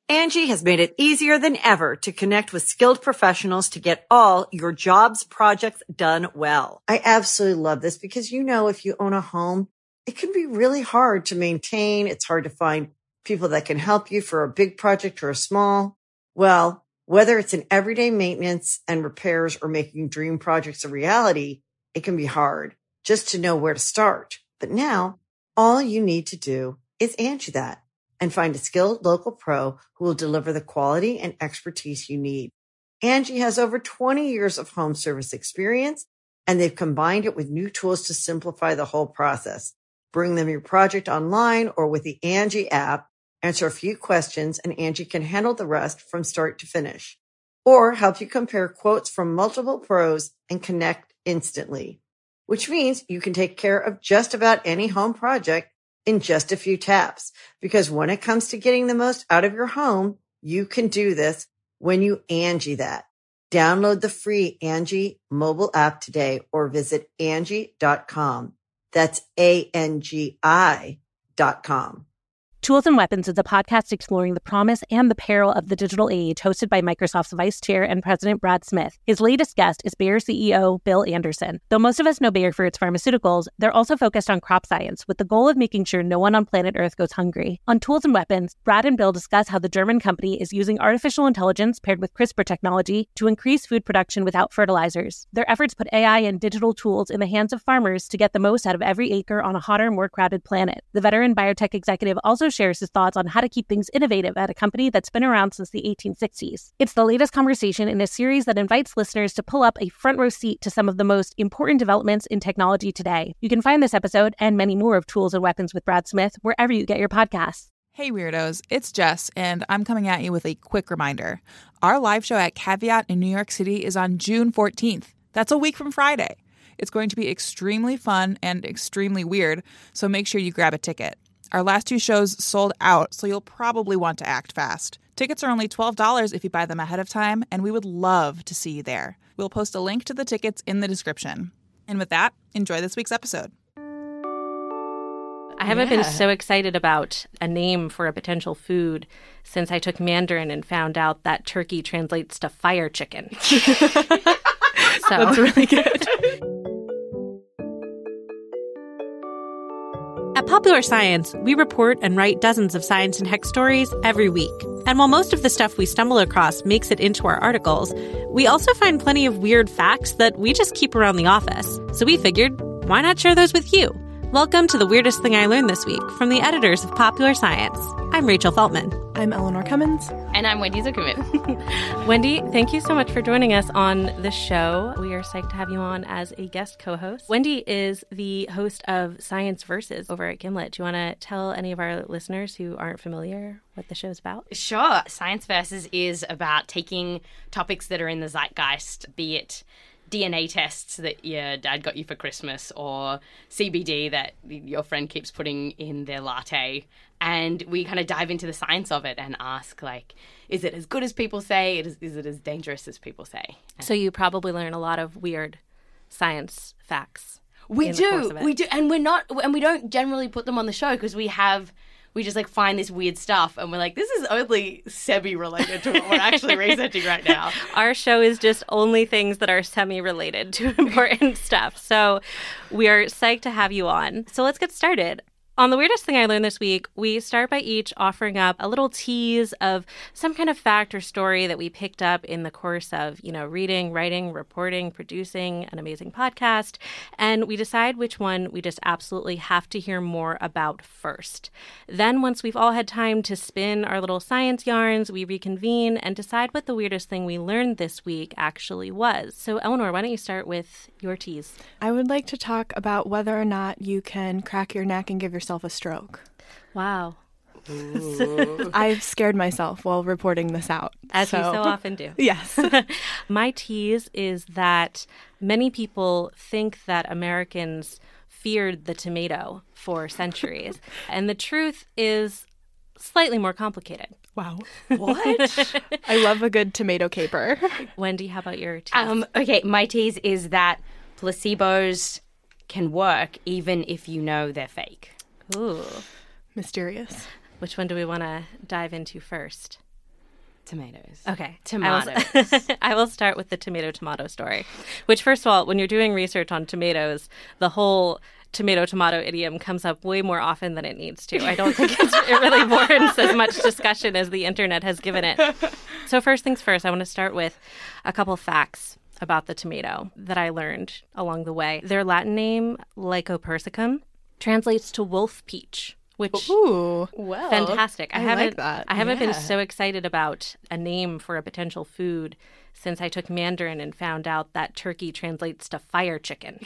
Angie has made it easier than ever to connect with skilled professionals to get all your jobs projects done well. I absolutely love this because, if you own a home, it can be really hard to maintain. It's hard to find people that can help you for a big project or a small. Well, whether it's in everyday maintenance and repairs or making dream projects a reality, it can be hard just to know where to start. But now all you need to do is Angie that and find a skilled local pro who will deliver the quality and expertise you need. Angie has over 20 years of home service experience, and they've combined it with new tools to simplify the whole process. Bring them your project online or with the Angie app, answer a few questions, and Angie can handle the rest from start to finish. Or help you compare quotes from multiple pros and connect instantly, which means you can take care of just about any home project in just a few taps. Because when it comes to getting the most out of your home, you can do this when you Angie that. Download the free Angie mobile app today or visit Angie.com. That's ANGI.com. Tools and Weapons is a podcast exploring the promise and the peril of the digital age, hosted by Microsoft's Vice Chair and President Brad Smith. His latest guest is Bayer CEO Bill Anderson. Though most of us know Bayer for its pharmaceuticals, they're also focused on crop science, with the goal of making sure no one on planet Earth goes hungry. On Tools and Weapons, Brad and Bill discuss how the German company is using artificial intelligence paired with CRISPR technology to increase food production without fertilizers. Their efforts put AI and digital tools in the hands of farmers to get the most out of every acre on a hotter, more crowded planet. The veteran biotech executive also shares his thoughts on how to keep things innovative at a company that's been around since the 1860s. It's the latest conversation in a series that invites listeners to pull up a front row seat to some of the most important developments in technology today. You can find this episode and many more of Tools and Weapons with Brad Smith wherever you get your podcasts. Hey Weirdos, it's Jess, and I'm coming at you with a quick reminder. Our live show at Caveat in New York City is on June 14th. That's a week from Friday. It's going to be extremely fun and extremely weird, so make sure you grab a ticket. Our last two shows sold out, so you'll probably want to act fast. Tickets are only $12 if you buy them ahead of time, and we would love to see you there. We'll post a link to the tickets in the description. And with that, enjoy this week's episode. I haven't been so excited about a name for a potential food since I took Mandarin and found out that turkey translates to fire chicken. That's really good. At Popular Science, we report and write dozens of science and tech stories every week. And while most of the stuff we stumble across makes it into our articles, we also find plenty of weird facts that we just keep around the office. So we figured, why not share those with you? Welcome to The Weirdest Thing I Learned This Week from the editors of Popular Science. I'm Rachel Feltman. I'm Eleanor Cummins. And I'm Wendy Zuckerman. Wendy, thank you so much for joining us on the show. We are psyched to have you on as a guest co-host. Wendy is the host of Science Versus over at Gimlet. Do you want to tell any of our listeners who aren't familiar what the show's about? Sure. Science Versus is about taking topics that are in the zeitgeist, be it DNA tests that your dad got you for Christmas or CBD that your friend keeps putting in their latte. And we kind of dive into the science of it and ask, is it as good as people say? Is it as dangerous as people say? So you probably learn a lot of weird science facts. We do. And we don't generally put them on the show because we just find this weird stuff and we're like, this is only semi-related to what we're actually researching right now. Our show is just only things that are semi-related to important stuff. So we are psyched to have you on. So let's get started. On The Weirdest Thing I Learned This Week, we start by each offering up a little tease of some kind of fact or story that we picked up in the course of, reading, writing, reporting, producing an amazing podcast. And we decide which one we just absolutely have to hear more about first. Then once we've all had time to spin our little science yarns, we reconvene and decide what the weirdest thing we learned this week actually was. So Eleanor, why don't you start with your tease? I would like to talk about whether or not you can crack your neck and give yourself a stroke. Wow. I've scared myself while reporting this out. As you so often do. Yes. My tease is that many people think that Americans feared the tomato for centuries. And the truth is slightly more complicated. Wow. What? I love a good tomato caper. Wendy, how about your tease? Okay, my tease is that placebos can work even if you know they're fake. Ooh. Mysterious. Which one do we want to dive into first? Tomatoes. Okay. Tomatoes. I will start with the tomato story, which, first of all, when you're doing research on tomatoes, the whole tomato idiom comes up way more often than it needs to. I don't think it really warrants as much discussion as the internet has given it. So first things first, I want to start with a couple facts about the tomato that I learned along the way. Their Latin name, Lycopersicum, translates to wolf peach. Which, Ooh, well, fantastic. I like that. I haven't been Yeah. so excited about a name for a potential food since I took Mandarin and found out that turkey translates to fire chicken.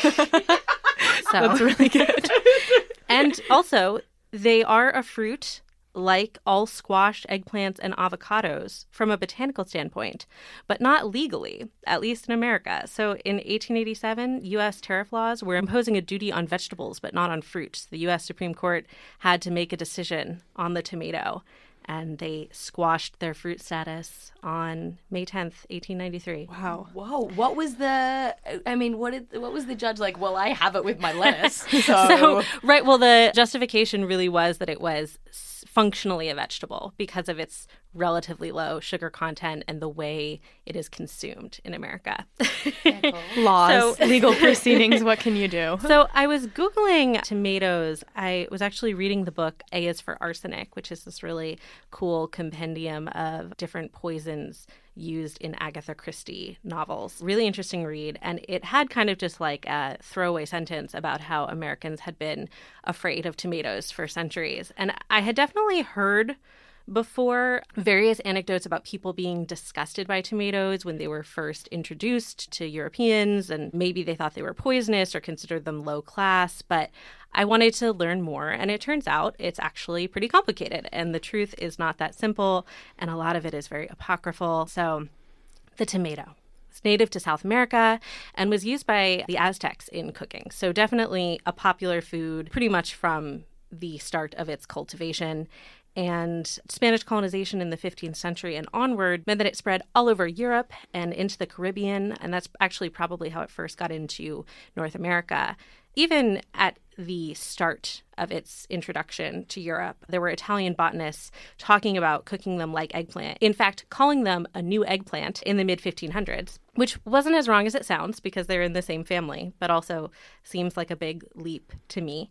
That's really good. And also, they are a fruit like all squash, eggplants, and avocados from a botanical standpoint, but not legally, at least in America. So in 1887, U.S. tariff laws were imposing a duty on vegetables, but not on fruit. The U.S. Supreme Court had to make a decision on the tomato, and they squashed their fruit status on May 10th, 1893. Wow. Whoa, what was the? I mean, what was the judge like? Well, I have it with my lettuce. So, right, well, the justification really was that it was functionally a vegetable because of its relatively low sugar content and the way it is consumed in America. Laws, legal proceedings, what can you do? So I was Googling tomatoes. I was actually reading the book A is for Arsenic, which is this really cool compendium of different poisons used in Agatha Christie novels. Really interesting read. And it had kind of just like a throwaway sentence about how Americans had been afraid of tomatoes for centuries. And I had definitely heard before various anecdotes about people being disgusted by tomatoes when they were first introduced to Europeans, and maybe they thought they were poisonous or considered them low class. But I wanted to learn more, and it turns out it's actually pretty complicated, and the truth is not that simple, and a lot of it is very apocryphal. So the tomato. It's native to South America and was used by the Aztecs in cooking. So definitely a popular food pretty much from the start of its cultivation. And Spanish colonization in the 15th century and onward meant that it spread all over Europe and into the Caribbean. And that's actually probably how it first got into North America. Even at the start of its introduction to Europe, there were Italian botanists talking about cooking them like eggplant. In fact, calling them a new eggplant in the mid-1500s, which wasn't as wrong as it sounds because they're in the same family, but also seems like a big leap to me.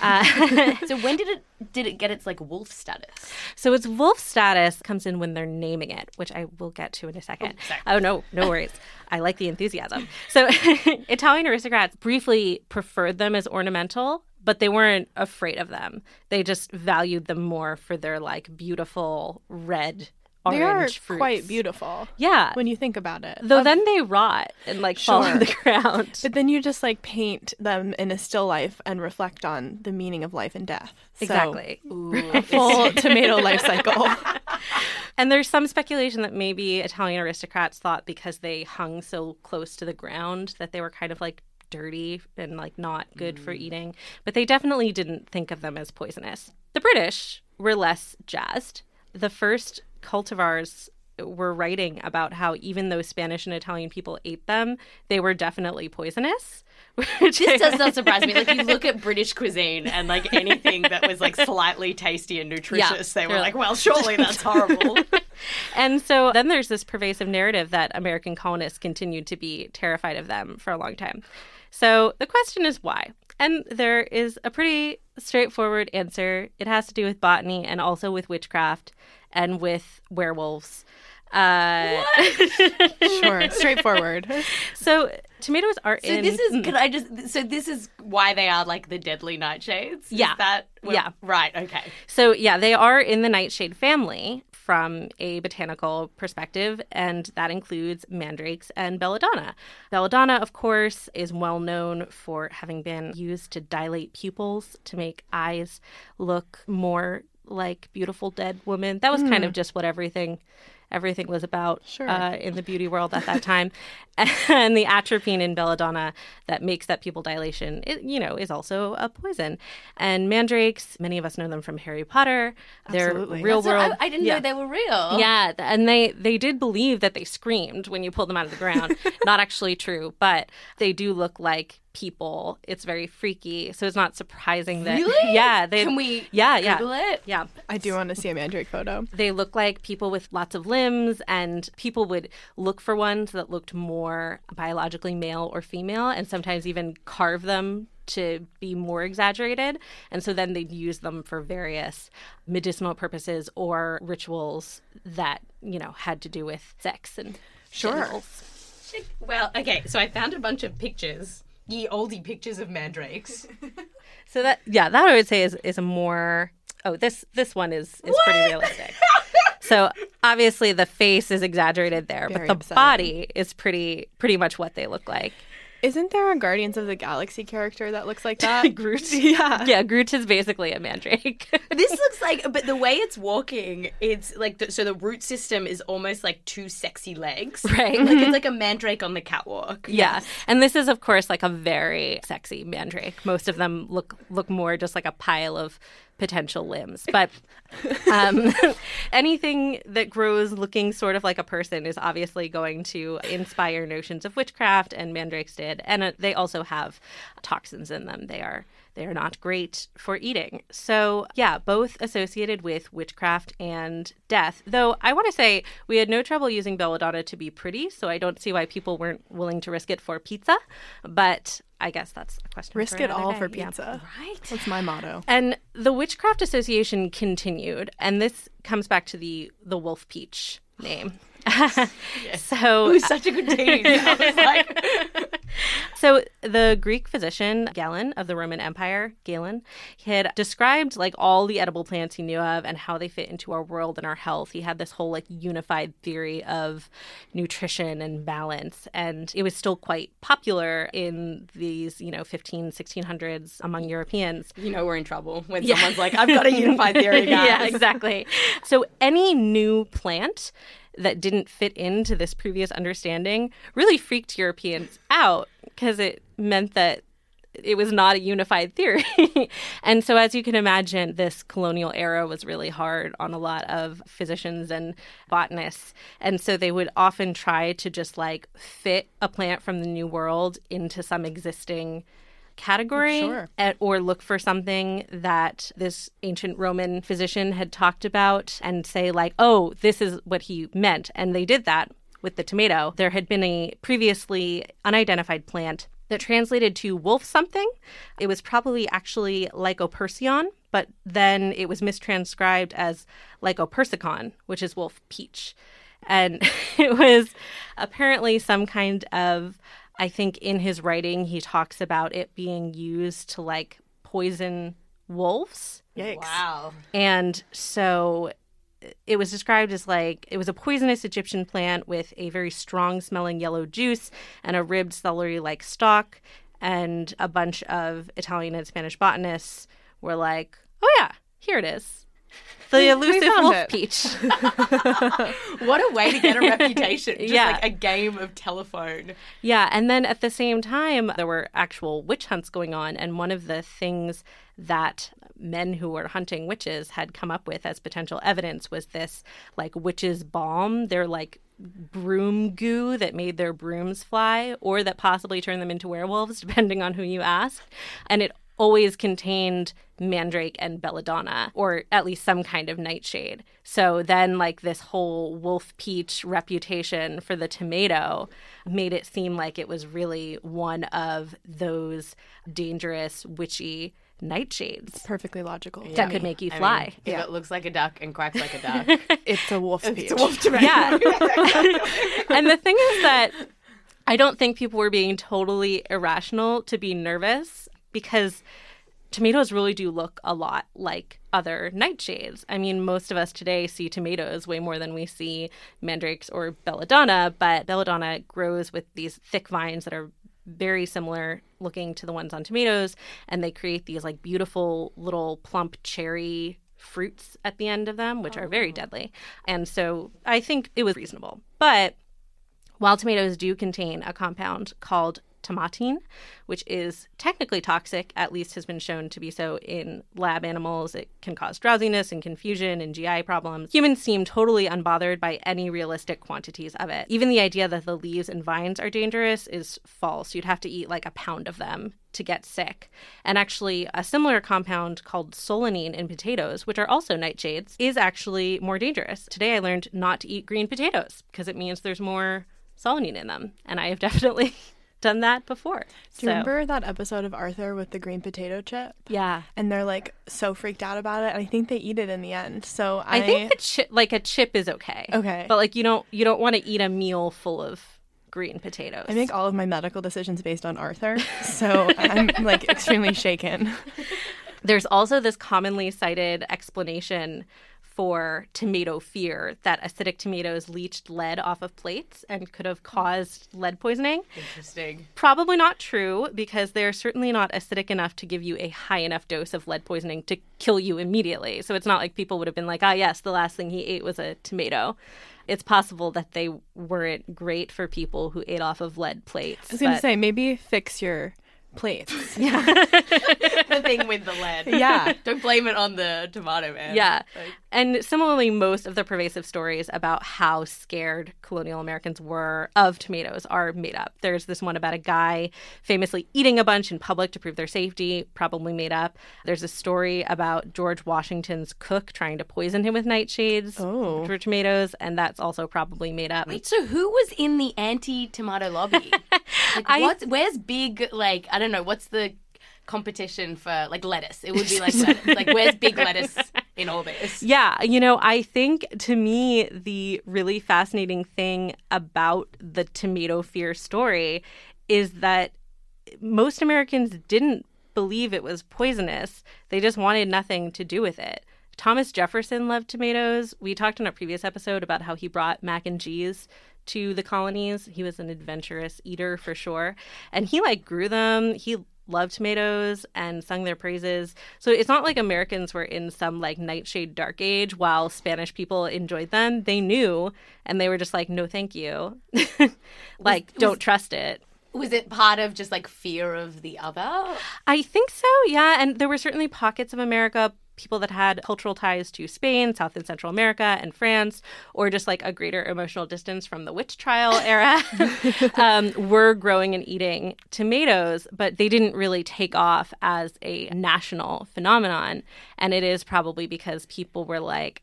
So when did it get its like wolf status? So its wolf status comes in when they're naming it, which I will get to in a second. Oh, no worries. I like the enthusiasm. So Italian aristocrats briefly preferred them as ornamental, but they weren't afraid of them. They just valued them more for their like beautiful red They are orange fruits. quite beautiful. Yeah. When you think about it. Though then they rot and like fall on the ground. But then you just like paint them in a still life and reflect on the meaning of life and death. So, Exactly. a full tomato life cycle. And there's some speculation that maybe Italian aristocrats thought because they hung so close to the ground that they were kind of like dirty and like not good for eating. But they definitely didn't think of them as poisonous. The British were less jazzed. The first cultivars were writing about how even though Spanish and Italian people ate them, they were definitely poisonous. This does not surprise me. Like, you look at British cuisine and, like, anything that was, like, slightly tasty and nutritious, they were like, well, surely that's horrible. And so then there's this pervasive narrative that American colonists continued to be terrified of them for a long time. So the question is why? And there is a pretty straightforward answer. It has to do with botany and also with witchcraft and with werewolves. Sure, straightforward. So tomatoes are So this is, so this is why they are like the deadly nightshades? Yeah. Is that? Yeah. Right, okay. So yeah, they are in the nightshade family from a botanical perspective, and that includes mandrakes and belladonna. Belladonna, of course, is well known for having been used to dilate pupils to make eyes look more like beautiful dead women. That was kind of just what everything was about in the beauty world at that time. And the atropine in belladonna that makes that pupil dilation, is also a poison. And mandrakes, many of us know them from Harry Potter. Absolutely. They're real world. I didn't know they were real. Yeah, and they did believe that they screamed when you pulled them out of the ground. Not actually true, but they do look like people. It's very freaky. So it's not surprising that... Really? Yeah. Can we yeah. Google it? Yeah. I do want to see a mandrake photo. They look like people with lots of limbs, and people would look for ones that looked more biologically male or female, and sometimes even carve them to be more exaggerated. And so then they'd use them for various medicinal purposes or rituals that, had to do with sex and genitals. Well, okay, so I found a bunch of pictures, ye oldie pictures of mandrakes. So that I would say is a more... Oh, this one is pretty realistic. So obviously the face is exaggerated there, Very but the upsetting. body is pretty much what they look like. Isn't there a Guardians of the Galaxy character that looks like that? Groot. Yeah. Yeah, Groot is basically a mandrake. This looks like, but the way it's walking, it's like, so the root system is almost like two sexy legs. Right. Like it's like a mandrake on the catwalk. Yeah. And this is, of course, like a very sexy mandrake. Most of them look more just like a pile of potential limbs. But anything that grows looking sort of like a person is obviously going to inspire notions of witchcraft, and mandrakes did. And they also have toxins in them. They are not great for eating. So, yeah, both associated with witchcraft and death. Though I want to say we had no trouble using belladonna to be pretty, so I don't see why people weren't willing to risk it for pizza. But I guess that's a question. Risk for it another all day. for pizza. Yeah. Right. That's my motto. And the Witchcraft Association continued, and this comes back to the Wolf Peach name. So It was such a good team. I was like... So the Greek physician Galen of the Roman Empire, Galen, had described like all the edible plants he knew of and how they fit into our world and our health. He had this whole like unified theory of nutrition and balance, and it was still quite popular in these, 1600s among Europeans. we're in trouble when someone's like, I've got a unified theory, guys. Yeah, exactly. So any new plant that didn't fit into this previous understanding really freaked Europeans out because it meant that it was not a unified theory. And so as you can imagine, this colonial era was really hard on a lot of physicians and botanists. And so they would often try to just like fit a plant from the New World into some existing category. Sure. Or look for something that this ancient Roman physician had talked about and say like, oh, this is what he meant. And they did that with the tomato. There had been a previously unidentified plant that translated to wolf something. It was probably actually Lycopersicon, but then it was mistranscribed as Lycopersicon, which is wolf peach. And it was apparently some kind of, I think in his writing, he talks about it being used to like poison wolves. Yikes. Wow. And so it was described as like, it was a poisonous Egyptian plant with a very strong smelling yellow juice and a ribbed celery-like stalk. And a bunch of Italian and Spanish botanists were like, oh yeah, here it is. The elusive found wolf it. peach. What a way to get a reputation. Just Yeah. like a game of telephone. Yeah, and then at the same time, there were actual witch hunts going on, and one of the things that men who were hunting witches had come up with as potential evidence was this, like, witches' balm. They're like broom goo that made their brooms fly, or that possibly turned them into werewolves, depending on who you asked. And it always contained mandrake and belladonna, or at least some kind of nightshade. So then, like, this whole wolf peach reputation for the tomato made it seem like it was really one of those dangerous, witchy nightshades Perfectly logical. that could make you fly. If it looks like a duck and quacks like a duck, It's a wolf peach. it's a wolf tomato. Yeah. And the thing is that I don't think people were being totally irrational to be nervous, because tomatoes really do look a lot like other nightshades. I mean, most of us today see tomatoes way more than we see mandrakes or belladonna, but belladonna grows with these thick vines that are very similar looking to the ones on tomatoes, and they create these like beautiful little plump cherry fruits at the end of them, which are very deadly. And so I think it was reasonable. But while tomatoes do contain a compound called tomatine, which is technically toxic, at least has been shown to be so in lab animals. It can cause drowsiness and confusion and GI problems. Humans seem totally unbothered by any realistic quantities of it. Even the idea that the leaves and vines are dangerous is false. You'd have to eat like a pound of them to get sick. And actually, a similar compound called solanine in potatoes, which are also nightshades, is actually more dangerous. Today I learned not to eat green potatoes because it means there's more solanine in them. And I have definitely done that before. Do you remember that episode of Arthur with the green potato chip? Yeah. And they're like so freaked out about it. And I think they eat it in the end. So I think a chip is okay. Okay. But like you don't want to eat a meal full of green potatoes. I make all of my medical decisions based on Arthur. So I'm like extremely shaken. There's also this commonly cited explanation for tomato fear, that acidic tomatoes leached lead off of plates and could have caused lead poisoning. Interesting. Probably not true, because they're certainly not acidic enough to give you a high enough dose of lead poisoning to kill you immediately. So it's not like people would have been like, ah, yes, the last thing he ate was a tomato. It's possible that they weren't great for people who ate off of lead plates. I was going to say, maybe fix your plates. Yeah. The thing with the lead. Yeah. Don't blame it on the tomato, man. Yeah. And similarly, most of the pervasive stories about how scared colonial Americans were of tomatoes are made up. There's this one about a guy famously eating a bunch in public to prove their safety, probably made up. There's a story about George Washington's cook trying to poison him with nightshades for tomatoes, and that's also probably made up. Wait, so who was in the anti-tomato lobby? Like, where's big, like, I don't know, what's the competition for, like, lettuce? It would be like lettuce. Like, where's big lettuce in all this? Yeah, I think, to me, the really fascinating thing about the tomato fear story is that most Americans didn't believe it was poisonous. They just wanted nothing to do with it. Thomas Jefferson loved tomatoes. We talked in a previous episode about how he brought mac and cheese to the colonies. He was an adventurous eater for sure. And he grew them. He loved tomatoes and sung their praises. So it's not like Americans were in some nightshade dark age while Spanish people enjoyed them. They knew, and they were just like, no, thank you. Don't trust it. Was it part of just fear of the other? I think so, yeah. And there were certainly pockets of America, people that had cultural ties to Spain, South and Central America, and France, or just a greater emotional distance from the witch trial era, were growing and eating tomatoes, but they didn't really take off as a national phenomenon. And it is probably because people were like,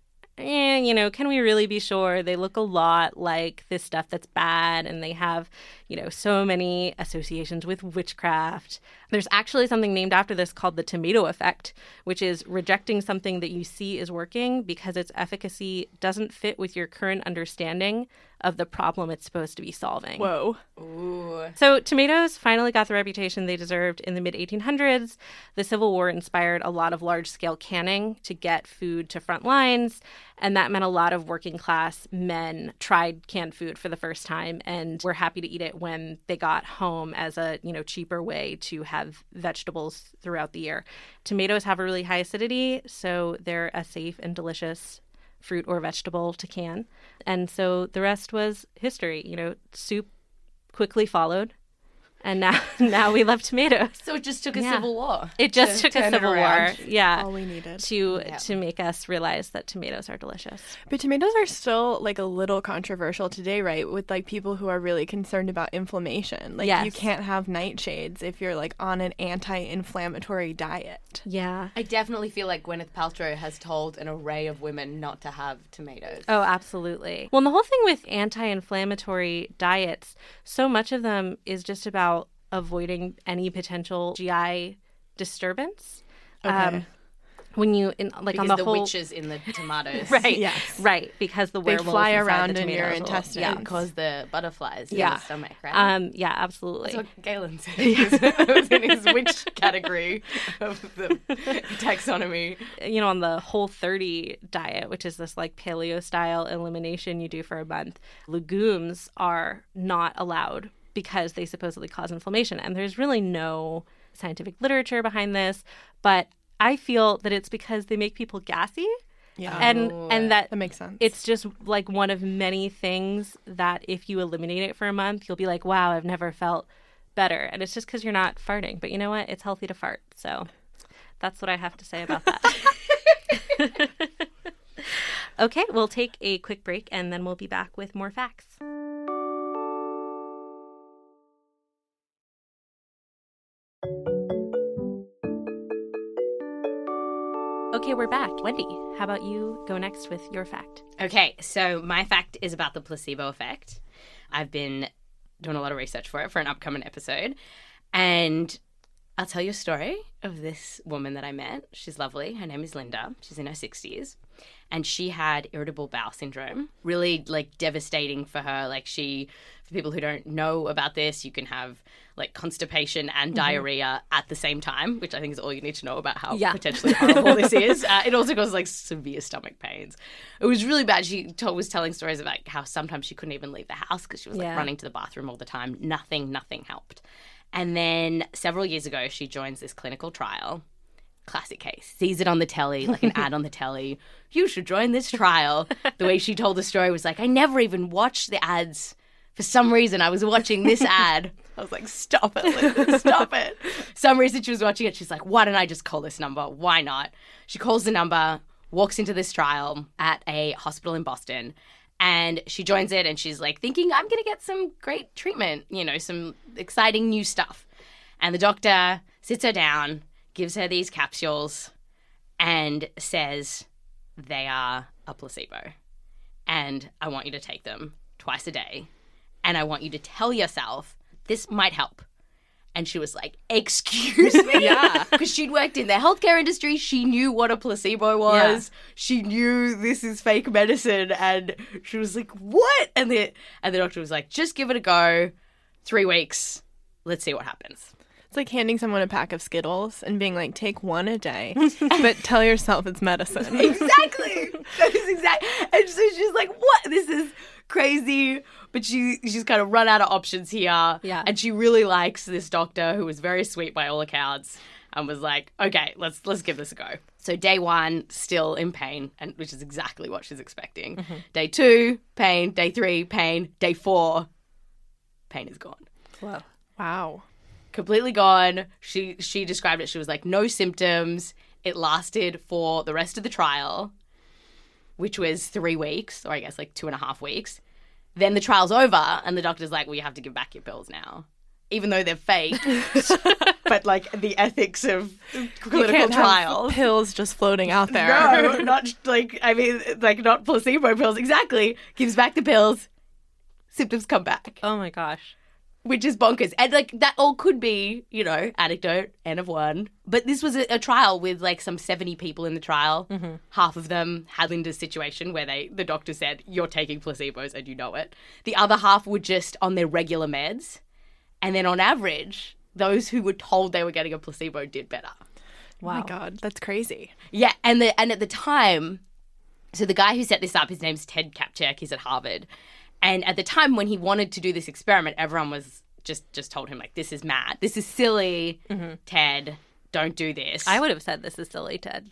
can we really be sure? They look a lot like this stuff that's bad, and they have, so many associations with witchcraft. There's actually something named after this called the tomato effect, which is rejecting something that you see is working because its efficacy doesn't fit with your current understanding of the problem it's supposed to be solving. Whoa. Ooh. So tomatoes finally got the reputation they deserved in the mid-1800s. The Civil War inspired a lot of large-scale canning to get food to front lines, and that meant a lot of working-class men tried canned food for the first time and were happy to eat it when they got home as a, cheaper way to have vegetables throughout the year. Tomatoes have a really high acidity, so they're a safe and delicious fruit or vegetable to can. And so the rest was history. Soup quickly followed. And now we love tomatoes. So it just took a civil war. It just took a civil war, All we needed. to make us realize that tomatoes are delicious. But tomatoes are still a little controversial today, right? With people who are really concerned about inflammation. Yes. You can't have nightshades if you're on an anti-inflammatory diet. Yeah. I definitely feel like Gwyneth Paltrow has told an array of women not to have tomatoes. Oh, absolutely. Well, and the whole thing with anti-inflammatory diets, so much of them is just about avoiding any potential GI disturbance. Okay. When you because on the whole witches in the tomatoes, right? Yes. Right, because the werewolves fly inside around the in your tomatoes will- intestines. Yeah, cause the butterflies in Yeah. the stomach, right? Yeah, absolutely. That's what Galen said. It was in his witch category of the taxonomy. On the Whole30 diet, which is this paleo style elimination you do for a month, legumes are not allowed because they supposedly cause inflammation. And there's really no scientific literature behind this, but I feel that it's because they make people gassy. Yeah. And that makes sense. It's just one of many things that if you eliminate it for a month, you'll be like, wow, I've never felt better. And it's just because you're not farting. But you know what? It's healthy to fart. So that's what I have to say about that. Okay, we'll take a quick break and then we'll be back with more facts. Okay, we're back. Wendy, how about you go next with your fact? Okay, so my fact is about the placebo effect. I've been doing a lot of research for it for an upcoming episode. And I'll tell you a story of this woman that I met. She's lovely. Her name is Linda. She's in her 60s. And she had irritable bowel syndrome. Really, like, devastating for her. Like, for people who don't know about this, you can have, like, constipation and diarrhea at the same time, which I think is all you need to know about how potentially horrible this is. It also causes, like, severe stomach pains. It was really bad. She was telling stories about how sometimes she couldn't even leave the house because she was, like, running to the bathroom all the time. Nothing helped. And then several years ago, she joins this clinical trial. Classic case. Sees it on the telly, like an ad on the telly. You should join this trial. The way she told the story was like, I never even watched the ads. For some reason, I was watching this ad. I was like, stop it, Liz, stop it. Some reason she was watching it. She's like, why don't I just call this number? Why not? She calls the number, walks into this trial at a hospital in Boston. And she joins it and she's like thinking, I'm going to get some great treatment, you know, some exciting new stuff. And the doctor sits her down, gives her these capsules and says they are a placebo. And I want you to take them twice a day. And I want you to tell yourself this might help. And she was like, excuse me? Yeah. Because she'd worked in the healthcare industry. She knew what a placebo was. Yeah. She knew this is fake medicine. And she was like, what? And the doctor was like, just give it a go. 3 weeks. Let's see what happens. It's like handing someone a pack of Skittles and being like, take one a day, but tell yourself it's medicine. Exactly. That is exactly. And so she's like, what? This is crazy. But she's kind of run out of options here. Yeah. And she really likes this doctor who was very sweet by all accounts and was like, okay, let's give this a go. So day 1, still in pain, and which is exactly what she's expecting. Mm-hmm. Day 2, pain. Day 3, pain. Day 4, pain is gone. Wow. Completely gone. She described it. She was like, no symptoms. It lasted for the rest of the trial, which was 3 weeks, or I guess like 2.5 weeks. Then the trial's over, and the doctor's like, well, you have to give back your pills now. Even though they're fake. But, like, the ethics of clinical trials. Pills just floating out there. No, not, like, I mean, like, not placebo pills. Exactly. Gives back the pills. Symptoms come back. Oh, my gosh. Which is bonkers. And, like, that all could be, you know, anecdote, N of 1. But this was a trial with, like, some 70 people in the trial. Mm-hmm. Half of them had Linda's situation where the doctor said, you're taking placebos and you know it. The other half were just on their regular meds. And then on average, those who were told they were getting a placebo did better. Wow. Oh, my God. That's crazy. Yeah. And at the time, so the guy who set this up, his name's Ted Kaptchuk. He's at Harvard. And at the time when he wanted to do this experiment, everyone was just told him, like, this is mad. This is silly, Ted. Don't do this. I would have said this is silly, Ted.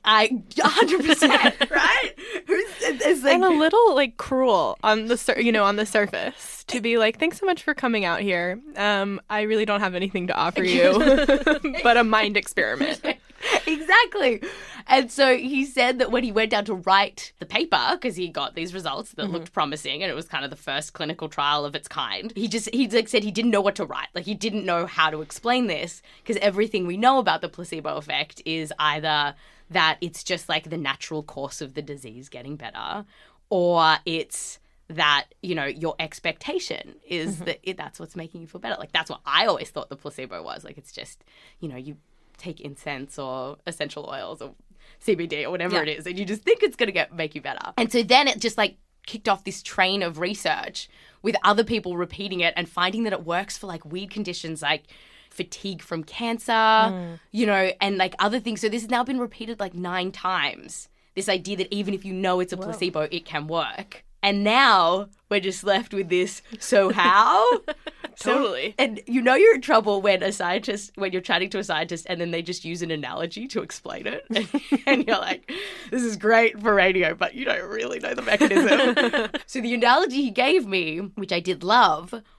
100%, right? It's like, and a little, like, cruel on the surface to be like, thanks so much for coming out here. I really don't have anything to offer you but a mind experiment. Exactly. And so he said that when he went down to write the paper, because he got these results that looked promising, and it was kind of the first clinical trial of its kind, he said he didn't know what to write. Like, he didn't know how to explain this, because everything we know about the placebo effect is either that it's just like the natural course of the disease getting better, or it's that, you know, your expectation is that that's what's making you feel better. Like, that's what I always thought the placebo was. Like, it's just, you know, you take incense or essential oils or CBD or whatever it is, and you just think it's going to make you better. And so then it just, like, kicked off this train of research with other people repeating it and finding that it works for, like, weird conditions like fatigue from cancer, you know, and, like, other things. So this has now been repeated, like, 9 times, this idea that even if you know it's a placebo, it can work. And now we're just left with this, so how? Totally. And you know you're in trouble when you're chatting to a scientist and then they just use an analogy to explain it. And you're like, this is great for radio, but you don't really know the mechanism. So the analogy he gave me, which I did love,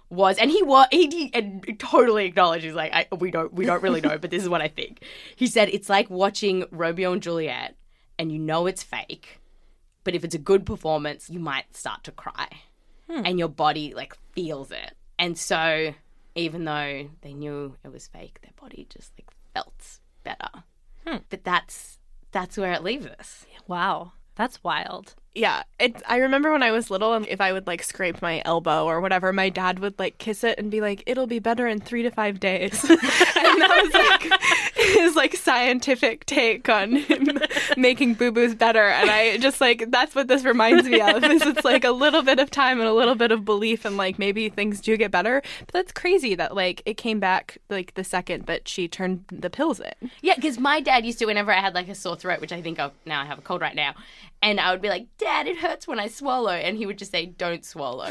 was, and he totally acknowledged, he's like, we don't really know, but this is what I think. He said it's like watching Romeo and Juliet and you know it's fake, but if it's a good performance, you might start to cry and your body like feels it. And so even though they knew it was fake, their body just like felt better. But that's where it leaves us. Wow. That's wild. Yeah, I remember when I was little, and if I would like scrape my elbow or whatever, my dad would like kiss it and be like, "It'll be better in 3 to 5 days." And that was like his like scientific take on him making boo-boos better. And I just like, that's what this reminds me of. Is it's like a little bit of time and a little bit of belief, and like maybe things do get better. But that's crazy that like it came back like the second that she turned the pills in. Yeah, because my dad used to, whenever I had like a sore throat, which I think now I have a cold right now, and I would be like, "Dad, it hurts when I swallow," and he would just say, "Don't swallow."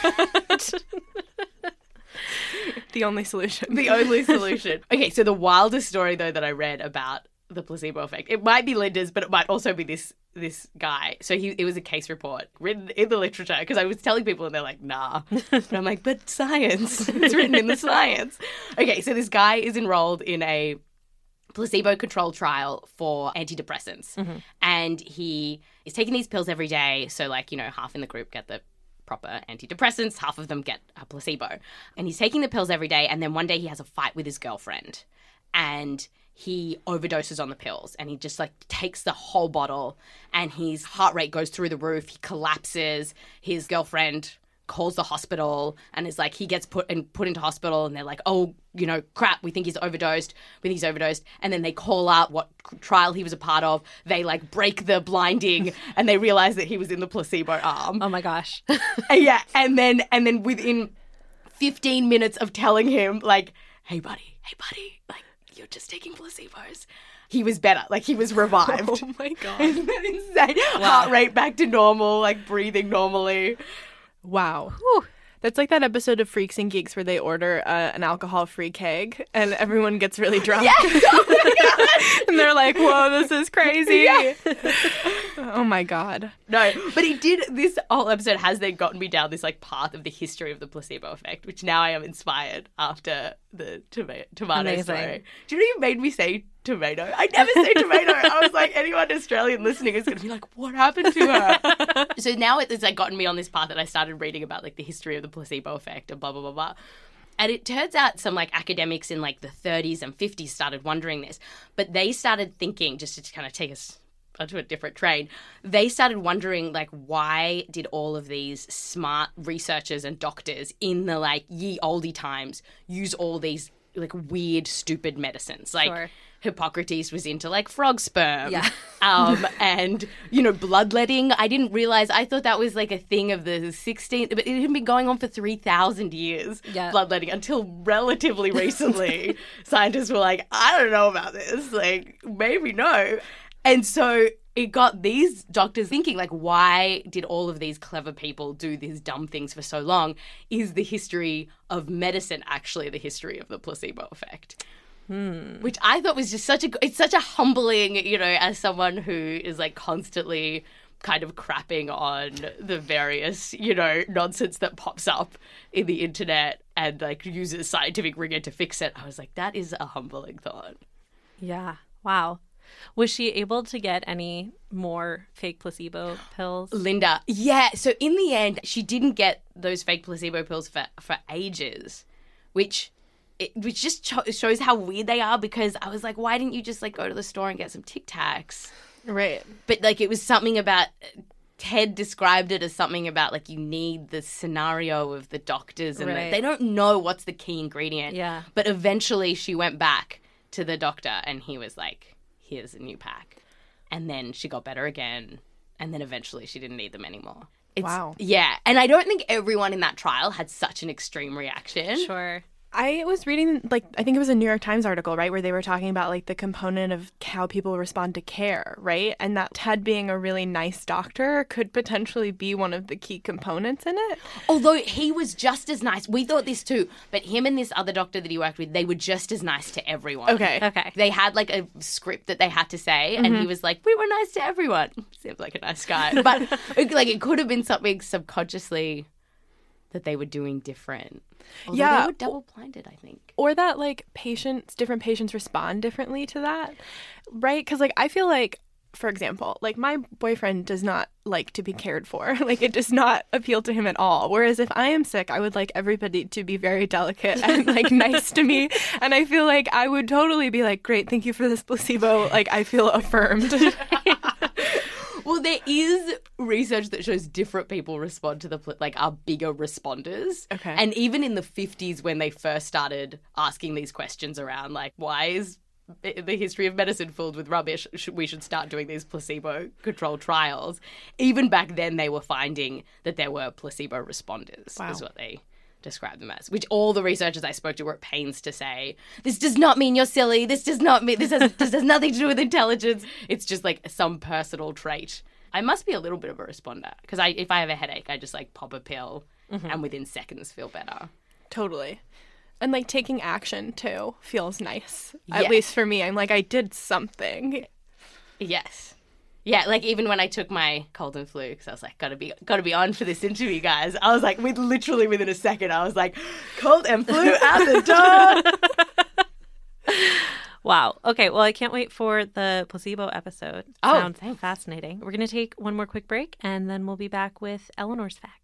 The only solution. The only solution. Okay, so the wildest story though that I read about the placebo effect, it might be Linda's, but it might also be this guy. So it was a case report written in the literature, because I was telling people and they're like, "Nah," but I'm like, "But science, it's written in the science." Okay, so this guy is enrolled in a placebo-controlled trial for antidepressants, and he is taking these pills every day. So like, half in the group get the proper antidepressants, half of them get a placebo, and he's taking the pills every day. And then one day he has a fight with his girlfriend, and he overdoses on the pills, and he just like takes the whole bottle, and his heart rate goes through the roof. He collapses. His girlfriend calls the hospital and is like, he gets put into hospital, and they're like, "Oh, crap, we think he's overdosed. And then they call up what trial he was a part of. They like break the blinding and they realize that he was in the placebo arm. Oh my gosh. Yeah. And then within 15 minutes of telling him like, hey buddy, like, you're just taking placebos, he was better. Like, he was revived. Oh my God. Isn't that insane? Wow. Heart rate back to normal, like breathing normally. Wow. Whew. That's like that episode of Freaks and Geeks where they order an alcohol-free keg and everyone gets really drunk. Yes! Oh my God. And they're like, "Whoa, this is crazy." Yeah. Oh my God. No, but this whole episode has then gotten me down this like path of the history of the placebo effect, which now I am inspired after the tomato story. Do you know you made me say tomato? I never say tomato. I was like, anyone Australian listening is going to be like, what happened to her? So now it's like gotten me on this path that I started reading about like the history of the placebo effect and blah, blah, blah, blah. And it turns out some like academics in like the 30s and 50s started wondering this, but they started thinking, just to kind of take us onto a different train, they started wondering like, why did all of these smart researchers and doctors in the like ye olde times use all these like weird, stupid medicines? Like, sure. Hippocrates was into like frog sperm, and bloodletting. I didn't realize. I thought that was like a thing of the 16th, but it had been going on for 3,000 years. Yeah. Bloodletting until relatively recently, scientists were like, I don't know about this. Like, maybe no. And so it got these doctors thinking, like, why did all of these clever people do these dumb things for so long? Is the history of medicine actually the history of the placebo effect? Which I thought was just it's such a humbling, as someone who is like constantly kind of crapping on the various, nonsense that pops up in the internet and like uses scientific rigor to fix it. I was like, that is a humbling thought. Yeah. Wow. Was she able to get any more fake placebo pills? Linda, yeah. So in the end, she didn't get those fake placebo pills for ages, which just shows how weird they are, because I was like, why didn't you just like go to the store and get some Tic Tacs? Right. But like it was something about, Ted described it as something about like you need the scenario of the doctors and they don't know what's the key ingredient. Yeah. But eventually she went back to the doctor and he was like, here's a new pack. And then she got better again. And then eventually she didn't need them anymore. Wow. Yeah. And I don't think everyone in that trial had such an extreme reaction. Sure. I was reading, like, I think it was a New York Times article, right, where they were talking about, like, the component of how people respond to care, right? And that Ted being a really nice doctor could potentially be one of the key components in it. Although he was just as nice. We thought this too. But him and this other doctor that he worked with, they were just as nice to everyone. Okay. They had, like, a script that they had to say, and he was like, we were nice to everyone. Seems like a nice guy. But, like, it could have been something subconsciously that they were doing different. Although Yeah. they were double-blinded, I think. Or that, like, different patients respond differently to that, right? Because, like, I feel like, for example, like, my boyfriend does not like to be cared for. Like, it does not appeal to him at all. Whereas if I am sick, I would like everybody to be very delicate and, like, nice to me. And I feel like I would totally be like, great, thank you for this placebo. Like, I feel affirmed. Well, there is research that shows different people respond to are bigger responders. Okay. And even in the 50s, when they first started asking these questions around, like, why is the history of medicine filled with rubbish? We should start doing these placebo-controlled trials. Even back then, they were finding that there were placebo responders, is what they describe them as, which all the researchers I spoke to were at pains to say, this does not mean you're silly, this does not mean, this has nothing to do with intelligence. It's just like some personal trait. I must be a little bit of a responder, because if I have a headache, I just like pop a pill and within seconds feel better. Totally. And, like, taking action, too, feels nice. Yes. At least for me. I'm like, I did something. Yes. Yeah, like even when I took my cold and flu, because I was like, gotta be on for this interview, guys. I was like, literally within a second, I was like, cold and flu out the door. Wow. Okay, well, I can't wait for the placebo episode. Oh, Sounds thanks. fascinating. We're going to take one more quick break, and then we'll be back with Eleanor's fact.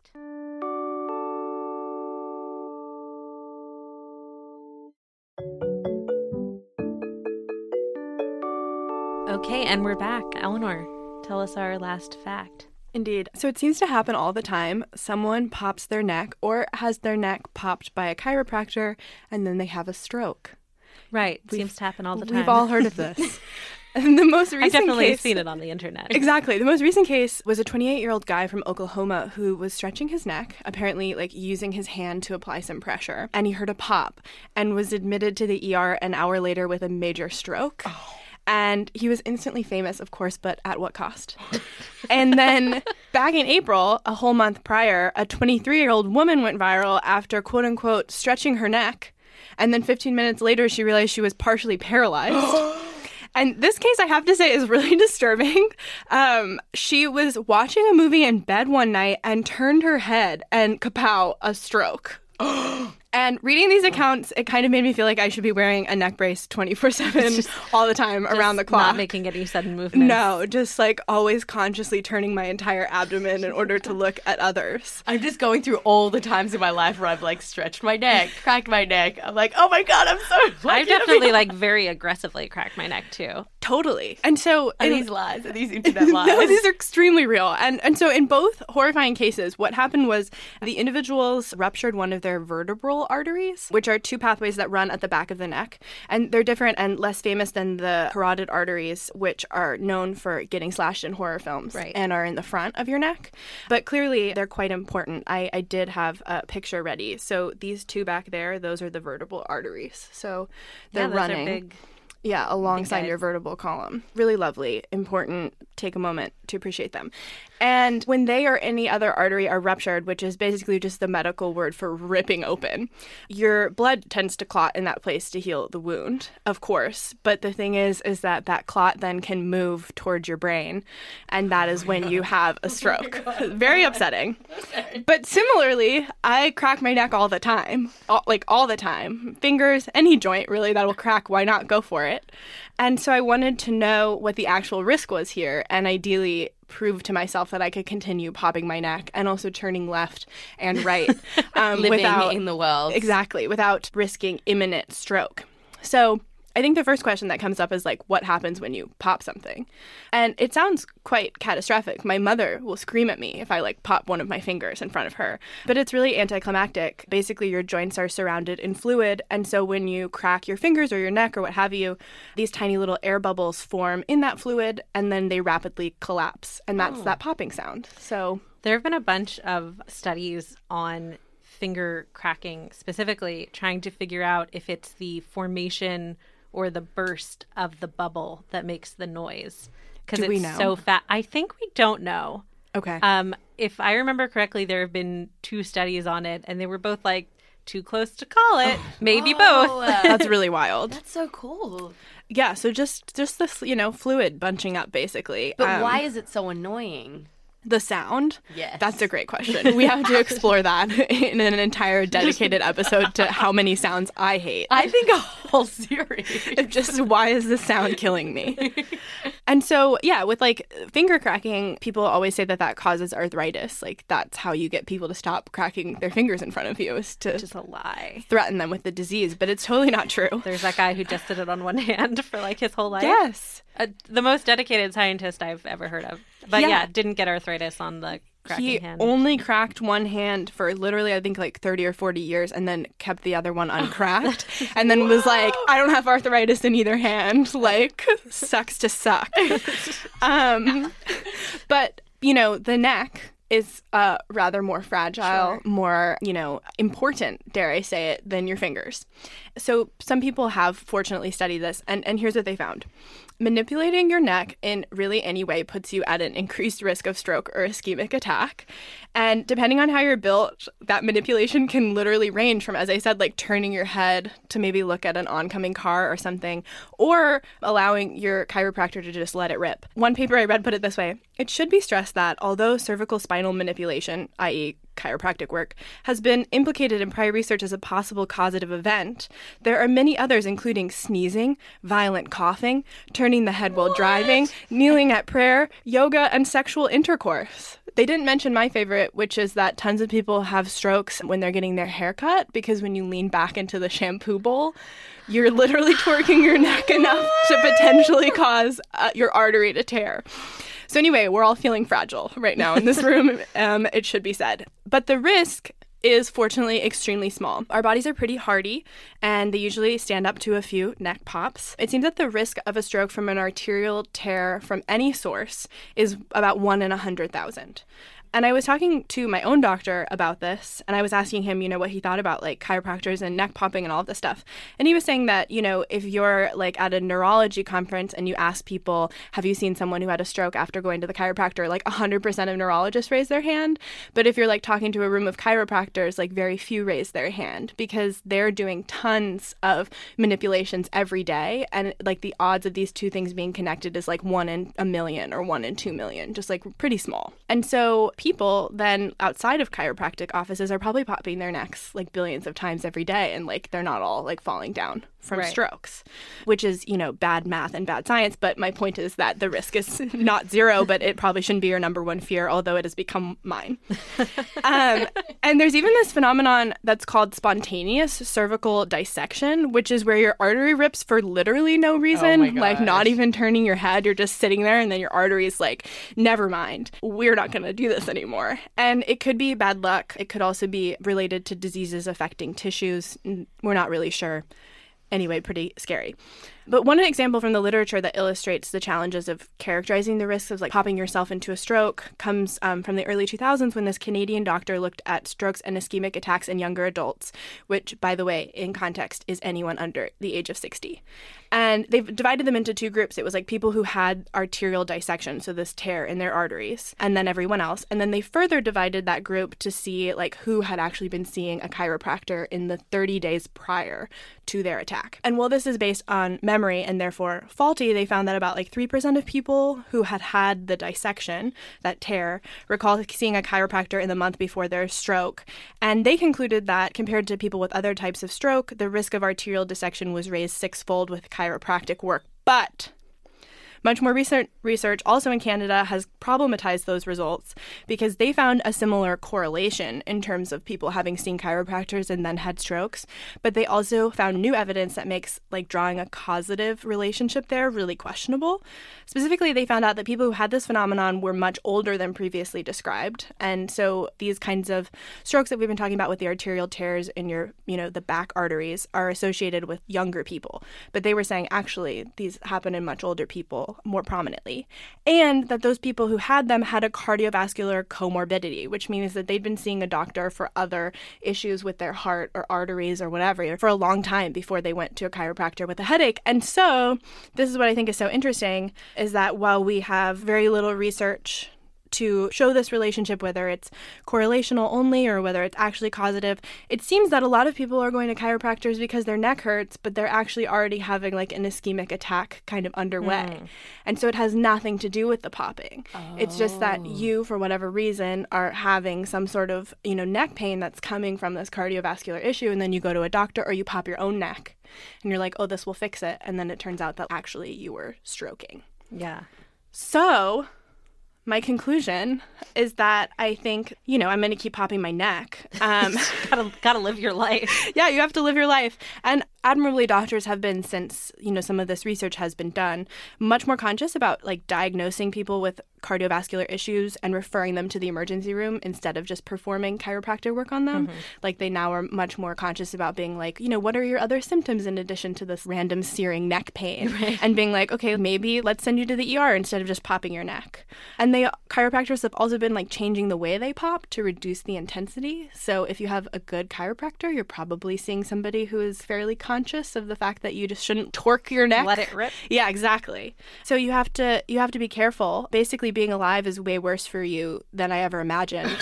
Okay, and we're back. Eleanor, tell us our last fact. Indeed. So it seems to happen all the time. Someone pops their neck or has their neck popped by a chiropractor, and then they have a stroke. Right. Seems to happen all the time. We've all heard of this. And the most recent I've definitely case, seen it on the internet. Exactly. The most recent case was a 28-year-old guy from Oklahoma who was stretching his neck, apparently like using his hand to apply some pressure, and he heard a pop and was admitted to the ER an hour later with a major stroke. Oh. And he was instantly famous, of course, but at what cost? And then back in April, a whole month prior, a 23-year-old woman went viral after, quote unquote, stretching her neck. And then 15 minutes later, she realized she was partially paralyzed. And this case, I have to say, is really disturbing. She was watching a movie in bed one night and turned her head and kapow, a stroke. And reading these accounts, it kind of made me feel like I should be wearing a neck brace 24/7 all the time around the clock. Not making any sudden movements. No, just like always consciously turning my entire abdomen in order to look at others. I'm just going through all the times in my life where I've like stretched my neck, cracked my neck. I'm like, oh my God, I'm so lucky. I've definitely like very aggressively cracked my neck too. Totally. And so Are these lies? Are these internet lies? No, these are extremely real. And so in both horrifying cases, what happened was the individuals ruptured one of their vertebral arteries, which are two pathways that run at the back of the neck. And they're different and less famous than the carotid arteries, which are known for getting slashed in horror films and are in the front of your neck. But clearly, they're quite important. I did have a picture ready. So these two back there, those are the vertebral arteries. So they're running. Are big. Yeah, alongside your vertebral column. Really lovely, important. Take a moment to appreciate them. And when they or any other artery are ruptured, which is basically just the medical word for ripping open, your blood tends to clot in that place to heal the wound, of course. But the thing is that that clot then can move towards your brain, and that is when you have a stroke. Very upsetting. But similarly, I crack my neck all the time, all the time. Fingers, any joint really that will crack, why not go for it? And so I wanted to know what the actual risk was here and ideally prove to myself that I could continue popping my neck and also turning left and right. Living in the world. Exactly, without risking imminent stroke. So I think the first question that comes up is like, what happens when you pop something? And it sounds quite catastrophic. My mother will scream at me if I like pop one of my fingers in front of her. But it's really anticlimactic. Basically, your joints are surrounded in fluid. And so when you crack your fingers or your neck or what have you, these tiny little air bubbles form in that fluid and then they rapidly collapse. And that's that popping sound. So there have been a bunch of studies on finger cracking, specifically trying to figure out if it's the formation or the burst of the bubble that makes the noise. Because it's so fast. I think we don't know. Okay. If I remember correctly, there have been 2 studies on it, and they were both like too close to call it. Maybe both. That's really wild. That's so cool. Yeah. So just this, fluid bunching up, basically. But why is it so annoying? The sound? Yes. That's a great question. We have to explore that in an entire dedicated episode to how many sounds I hate. I think a whole series. Just why is this sound killing me? And so, yeah, with like finger cracking, people always say that that causes arthritis. Like that's how you get people to stop cracking their fingers in front of you, is to Just a lie. threaten them with the disease. But it's totally not true. There's that guy who just did it on one hand for like his whole life. Yes. The most dedicated scientist I've ever heard of. But Yeah. didn't get arthritis on the cracking He hand. only cracked one hand for literally, I think, like 30 or 40 years and then kept the other one uncracked. And then was like, I don't have arthritis in either hand. Like, sucks to suck. But, you know, the neck is rather more fragile, more, you know, important, dare I say it, than your fingers. So some people have fortunately studied this, and here's what they found. Manipulating your neck in really any way puts you at an increased risk of stroke or ischemic attack. And depending on how you're built, that manipulation can literally range from, as I said, like turning your head to maybe look at an oncoming car or something, or allowing your chiropractor to just let it rip. One paper I read put it this way: it should be stressed that although cervical spinal manipulation, i.e., chiropractic work, has been implicated in prior research as a possible causative event, there are many others, including sneezing, violent coughing, turning the head while driving, kneeling at prayer, yoga, and sexual intercourse. They didn't mention my favorite, which is that tons of people have strokes when they're getting their hair cut, because when you lean back into the shampoo bowl, you're literally twerking your neck enough to potentially cause your artery to tear. So anyway, we're all feeling fragile right now in this room, it should be said. But the risk is fortunately extremely small. Our bodies are pretty hardy, and they usually stand up to a few neck pops. It seems that the risk of a stroke from an arterial tear from any source is about 1 in 100,000. And I was talking to my own doctor about this, and I was asking him, you know, what he thought about like chiropractors and neck popping and all of this stuff. And he was saying that, you know, if you're like at a neurology conference and you ask people, have you seen someone who had a stroke after going to the chiropractor, like 100% of neurologists raise their hand. But if you're like talking to a room of chiropractors, like very few raise their hand, because they're doing tons of manipulations every day. And like the odds of these two things being connected is like 1 in a million or 1 in 2 million, just like pretty small. And so people then outside of chiropractic offices are probably popping their necks like billions of times every day, and like they're not all like falling down from strokes, which is, you know, bad math and bad science. But my point is that the risk is not zero, but it probably shouldn't be your number one fear, although it has become mine. And there's even this phenomenon that's called spontaneous cervical dissection, which is where your artery rips for literally no reason, like not even turning your head. You're just sitting there, and then your artery is like, never mind, we're not going to do this anymore. And it could be bad luck. It could also be related to diseases affecting tissues. We're not really sure. Anyway, pretty scary. But one example from the literature that illustrates the challenges of characterizing the risks of like popping yourself into a stroke comes from the early 2000s, when this Canadian doctor looked at strokes and ischemic attacks in younger adults, which, by the way, in context, is anyone under the age of 60. And they've divided them into two groups. It was like people who had arterial dissection, so this tear in their arteries, and then everyone else. And then they further divided that group to see like who had actually been seeing a chiropractor in the 30 days prior to their attack. And while this is based on memory and therefore faulty, they found that about like 3% of people who had the dissection, that tear, recall seeing a chiropractor in the month before their stroke. And they concluded that compared to people with other types of stroke, the risk of arterial dissection was raised 6-fold with chiropractic work. But much more recent research, also in Canada, has problematized those results because they found a similar correlation in terms of people having seen chiropractors and then had strokes. But they also found new evidence that makes like drawing a causative relationship there really questionable. Specifically, they found out that people who had this phenomenon were much older than previously described. And so these kinds of strokes that we've been talking about with the arterial tears in your, you know, the back arteries are associated with younger people. But they were saying actually these happen in much older people more prominently, and that those people who had them had a cardiovascular comorbidity, which means that they'd been seeing a doctor for other issues with their heart or arteries or whatever for a long time before they went to a chiropractor with a headache. And so this is what I think is so interesting, is that while we have very little research to show this relationship, whether it's correlational only or whether it's actually causative, it seems that a lot of people are going to chiropractors because their neck hurts, but they're actually already having like an ischemic attack kind of underway. And so it has nothing to do with the popping. It's just that you, for whatever reason, are having some sort of, neck pain that's coming from this cardiovascular issue, and then you go to a doctor or you pop your own neck and you're like, oh, this will fix it. And then it turns out that actually you were stroking. Yeah. So my conclusion is that I think, I'm going to keep popping my neck. Gotta live your life. Yeah, you have to live your life. And admirably, doctors have been, since, some of this research has been done, much more conscious about like diagnosing people with cardiovascular issues and referring them to the emergency room instead of just performing chiropractic work on them. Like they now are much more conscious about being like, what are your other symptoms in addition to this random searing neck pain? Right. And being like, okay, maybe let's send you to the ER instead of just popping your neck. And chiropractors have also been like changing the way they pop to reduce the intensity. So if you have a good chiropractor, you're probably seeing somebody who is fairly conscious of the fact that you just shouldn't torque your neck. Let it rip. Yeah, exactly. So you have to be careful. Basically, being alive is way worse for you than I ever imagined.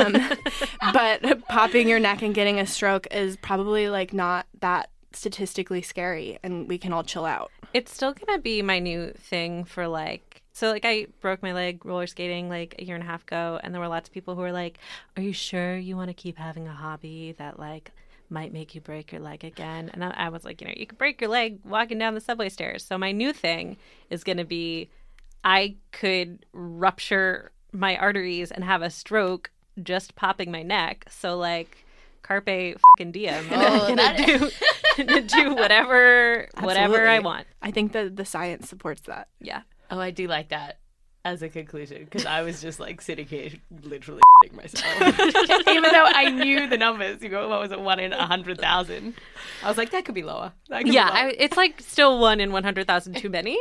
But popping your neck and getting a stroke is probably like not that statistically scary, and we can all chill out. It's still gonna be my new thing for like. So, like, I broke my leg roller skating, like, a year and a half ago, and there were lots of people who were like, are you sure you want to keep having a hobby that, like, might make you break your leg again? And I was like, you could break your leg walking down the subway stairs. So my new thing is going to be I could rupture my arteries and have a stroke just popping my neck. So, like, carpe fucking diem. I'm gonna do whatever I want. I think that the science supports that. Yeah. Oh, I do like that as a conclusion, because I was just like sitting here literally myself. Even though I knew the numbers, what was it, 1 in 100,000? I was like, that could be lower. It's like still 1 in 100,000 too many.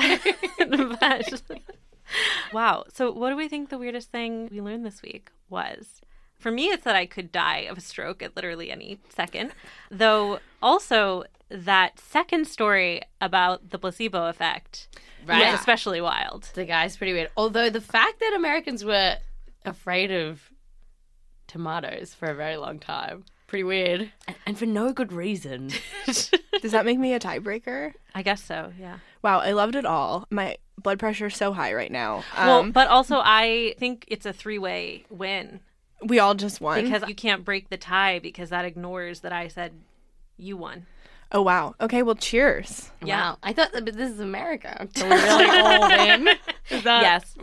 But wow. So what do we think the weirdest thing we learned this week was? For me, it's that I could die of a stroke at literally any second. Though also that second story about the placebo effect was especially wild. The guy's pretty weird. Although the fact that Americans were afraid of tomatoes for a very long time, pretty weird. And for no good reason. Does that make me a tiebreaker? I guess so, yeah. Wow, I loved it all. My blood pressure is so high right now. But also I think it's a 3-way win. We all just won. Because you can't break the tie because that ignores that I said you won. Oh, wow. Okay, well, cheers. Yeah. Wow. I thought that this is America. So we really all win. Yes.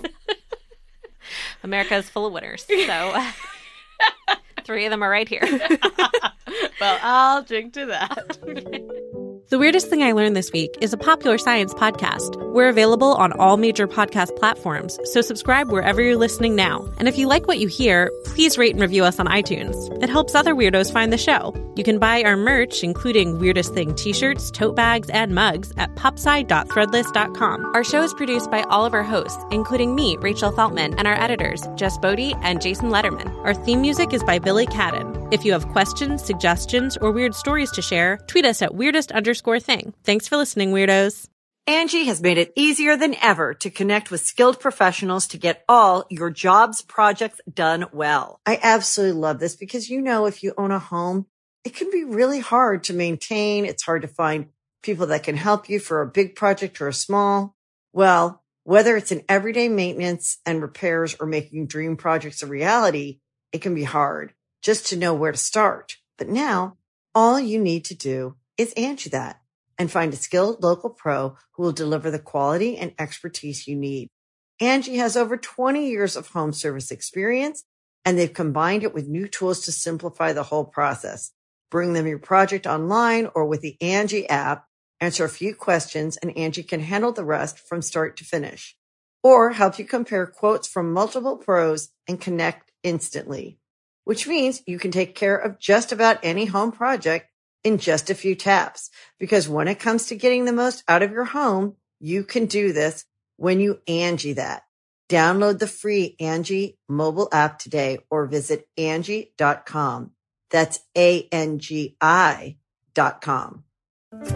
America is full of winners. So 3 of them are right here. Well, I'll drink to that. The Weirdest Thing I Learned This Week is a Popular Science podcast. We're available on all major podcast platforms, so subscribe wherever you're listening now. And if you like what you hear, please rate and review us on iTunes. It helps other weirdos find the show. You can buy our merch, including Weirdest Thing t-shirts, tote bags, and mugs at popsci.threadless.com. Our show is produced by all of our hosts, including me, Rachel Feltman, and our editors, Jess Bodie and Jason Letterman. Our theme music is by Billy Cadden. If you have questions, suggestions, or weird stories to share, tweet us at weirdest_thing. Thanks for listening, weirdos. Angie has made it easier than ever to connect with skilled professionals to get all your jobs projects done well. I absolutely love this because, if you own a home, it can be really hard to maintain. It's hard to find people that can help you for a big project or a small. Well, whether it's in everyday maintenance and repairs or making dream projects a reality, it can be hard just to know where to start. But now all you need to do is Angie that and find a skilled local pro who will deliver the quality and expertise you need. Angie has over 20 years of home service experience, and they've combined it with new tools to simplify the whole process. Bring them your project online or with the Angie app, answer a few questions, and Angie can handle the rest from start to finish. Or help you compare quotes from multiple pros and connect instantly, which means you can take care of just about any home project in just a few taps. Because when it comes to getting the most out of your home, you can do this when you Angie that. Download the free Angie mobile app today or visit Angie.com. That's ANGI.com.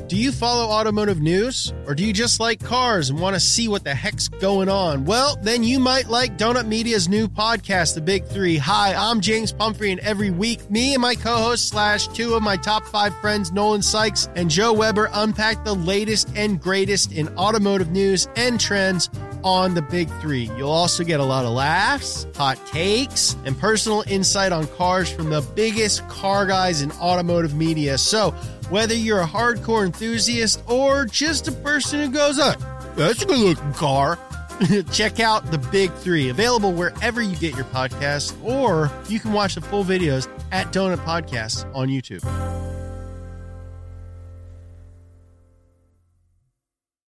Do you follow automotive news? Or do you just like cars and want to see what the heck's going on? Well, then you might like Donut Media's new podcast, The Big Three. Hi, I'm James Pumphrey, and every week, me and my co-host / two of my top 5 friends, Nolan Sykes and Joe Weber, unpack the latest and greatest in automotive news and trends on The Big Three. You'll also get a lot of laughs, hot takes, and personal insight on cars from the biggest car guys in automotive media. So, whether you're a hardcore enthusiast or just a person who goes, that's a good-looking car, check out The Big Three, available wherever you get your podcasts, or you can watch the full videos at Donut Podcasts on YouTube.